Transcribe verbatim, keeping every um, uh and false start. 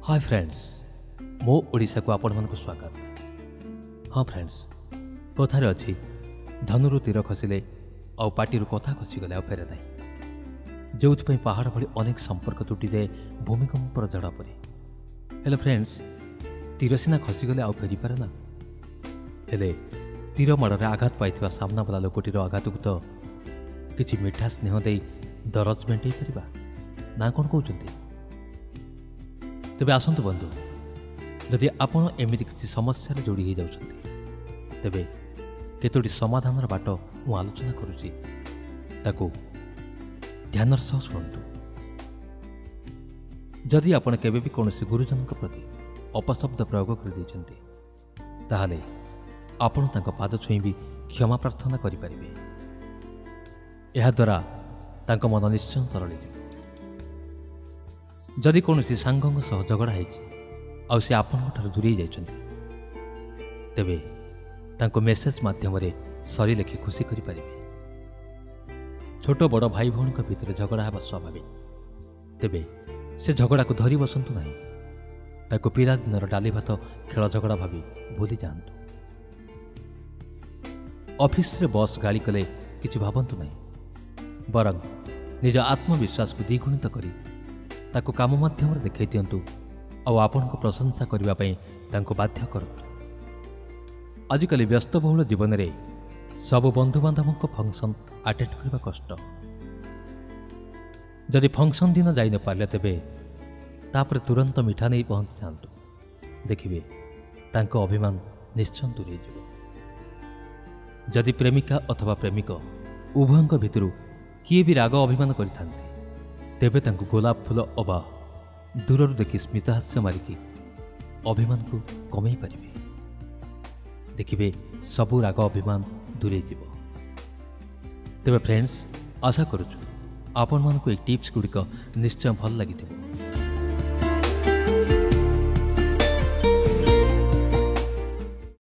Hi friends, मो ओडिशा को आपण मानक स्वागत। हाँ फ्रेंड्स, कथार अच्छी धनुरु तीर खसिले आउ पार्टी कथा खसीगले आ फेरे ना जो पहाड़ भली अनेक संपर्क तुटी जाए भूमिकंपर जड़ा पड़े। हेलो फ्रेंड्स, तीर सीना खसीगले आ फेरी पारे ना, हेले तीर माड़े आघात पाई सामना वाला लोकटीर आघात को तो किसी मिठा स्नेह दे दरज मेटे पार ना कौन कहते। तेबे आसंतु बंधु, जदि आपण एमिति किसी समस्या जोड़ी हो जाउछन्ति तेबे केतोटी समाधान बाट मु आलोचना करुछि, ताकू ध्यानर सह शुणु। जदि आपण केबे भी कौन गुरुजन प्रति अपशब्द प्रयोग कर देछन्ति ताहाले आपण तांको पाद छुई भी क्षमा प्रार्थना करि परिबे। एहा द्वारा तांको मन निश्चय तरली। जदि कौन सांगों सह झगड़ा हो सी आपण दूरे जाइछन्ति तेबे तांको मेसेज माध्यम सरी लेखि खुशी करि परिबे। छोट बड़ भाई भौणी भितर झगड़ा हेबा स्वाभाविक, तेबे से झगड़ा को धरी बसंतु नाही, ताको पिला दिनर डाली भात खेल झगड़ा भावी भूली जातु। ऑफिस रे बॉस गाली कले किछि भाबंतु नाही, बरं निज आत्मविश्वास को द्विगुणित करी ताको काम माध्यम देखै दियंतु और आपण को प्रशंसा करबा पई तांको बाध्य करतु। आजिकल व्यस्तबहुल जीवन रे सब बंधु बांधव फंक्शन अटेंड करबा कष्ट। जदि फंक्शन दिन जाई न पारले तेबे तापर तुरंत मिठा नहीं पहुंच जातु, देखिबे तांको अभिमान निश्चय दूरे जीव। जदि प्रेमिका अथवा प्रेमिक उभयंक भितरु किए भी राग अभिमान करिथांते तेबे तांको गोलाप फूल अबा दूरରୁ देखि स्मितहास्य मारिकी अभिमान को कमे पारिबे। देखिबे सबु राग अभिमान दूरे जीव। तेबे फ्रेंड्स, आशा करूछु आपण मानकु एक टिप्स गुड़िक निश्चय भल लगी।